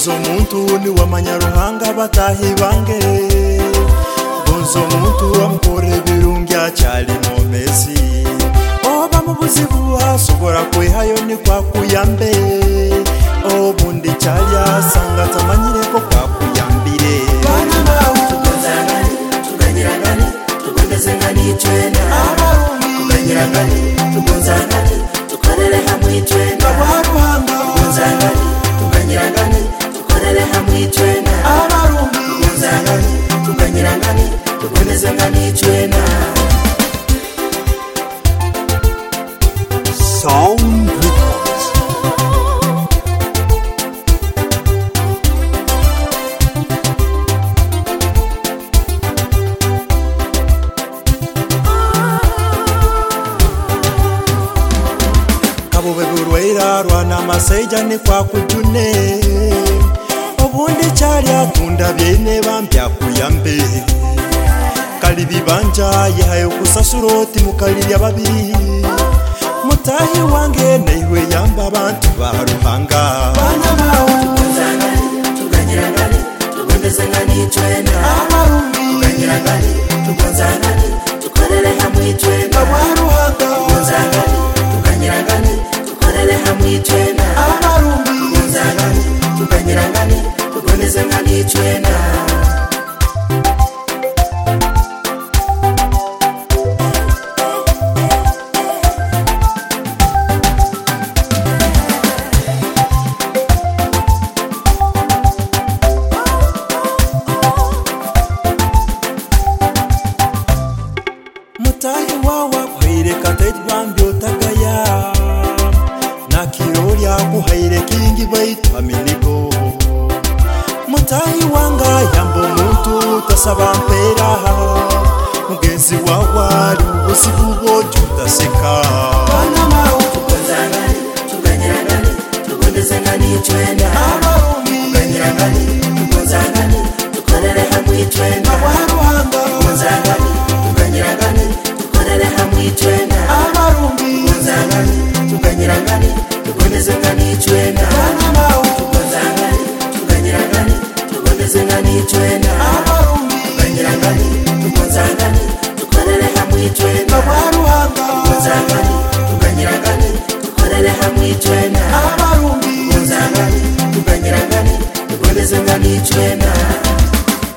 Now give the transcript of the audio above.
Gonzo muntu ni wamanyaruhanga batahi bange. Gonzo muntu wamkore birungia chali momezi. Oba mubuzibu asobora kwehayo ni kwa kuyambe. Obundi chali asanga tamanyire ko kwa kuyambire. Bana mau tukonzangani, tuganyirangani, tugondezengani twena. Tuganyirangani, tukonzangani, tukorere hamwe twena. Tukonzangani, tuganyirangani, tukorere hamwe twena. Tukonzangani, tuganyirangani, tugondezengani twena. Sound Records. Kabubeburweira rwana maseja ni kwa kujune. Obundi chali atunda byene bambya kuyambe. Kalibi banja yehayo kusasuroti mukalirya babiri. Mutahi wange naiwe yamba abantu baruhanga. Bana mau tukonzangani, tuganyirangani, tugondezengani twena. Tuganyirangani, tukonzangani, tukorere hamwe twena. Tukonzangani, tuganyirangani, tukorere hamwe twena. Tukonzangani, tuganyirangani, tugondezengani twena. Mutahi wawa kuhaire katait bambyo tagaya. Na kirolya kuhaire kingi baitwa minigo. Mutahi wanga yambo muntu tasaba mpera. Mugenzi wawa ubusibu bojo utaseka. Bana mau tukonzangani, tuganyirangani, tugondezengani twena. Tuganyirangani, tukonzangani, tukorere hamwe twena. Tukonzangani, tuganyirangani, tukorere hamwe twena. Tukonzangani, tuganyirangani, tugondezengani twena. Tukonzangani, tuganyirangani, tugondezengani twena. Tuganyirangani, tukonzangani, tukorere hamwe twena. Tukonzangani, tuganyirangani, tukorere hamwe twena. Tukonzangani, tuganyirangani, tugondezengani twena.